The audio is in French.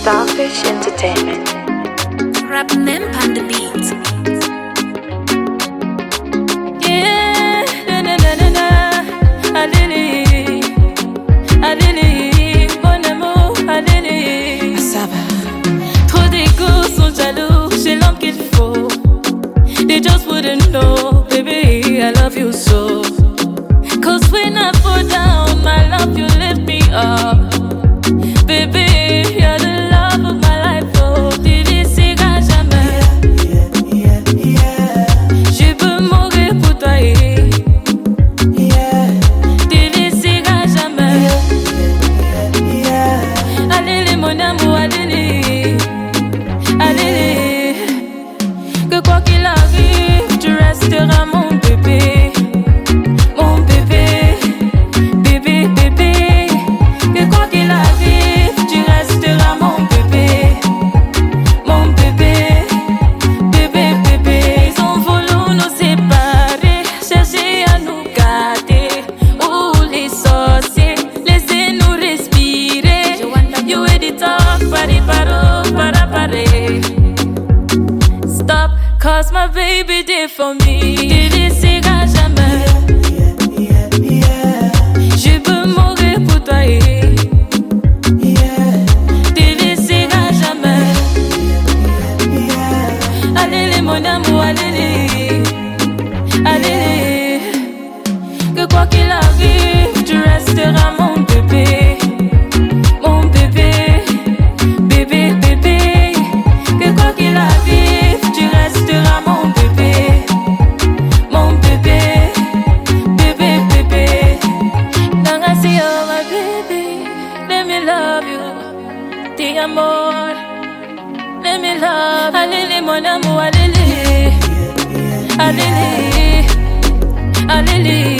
Starfish Entertainment. Rapping them on the beat. Yeah, na na na na na. Alili, mon amour, alili. Ça va. Trop d'égo sont jaloux, j'ai l'homme qu'il faut. They just wouldn't know, baby, I love you so. Cause when I fall down, my love, you lift me up. Baby, you're the love of my life, oh. Tu décideras jamais. Je peux mourir pour toi, tu décideras jamais. Allez, mon amour, allez. Que quoi qu'il arrive, tu resteras mon bébé. Mon bébé, bébé, bébé. Que quoi qu'il arrive, tu resteras mon bébé. Mon bébé, bébé, bébé. Ils ont voulu nous séparer, chercher à nous garder. Oh, les sorciers, laissez-nous respirer. You et the talk, pari paro, para pare. Stop, cause my baby did for me. Tu décideras jamais. Je peux mourir pour toi. Tu décideras jamais. Allez, mon amour, allez. Que quoi qu'il arrive, tu resteras mon bébé. Mon bébé, bébé, bébé. Que quoi qu'il arrive, tu resteras mon bébé. Mon bébé, bébé, bébé. Don't I see you, my baby? Let me love you. Ti amor. Let me love. Allez, mon amour, allez.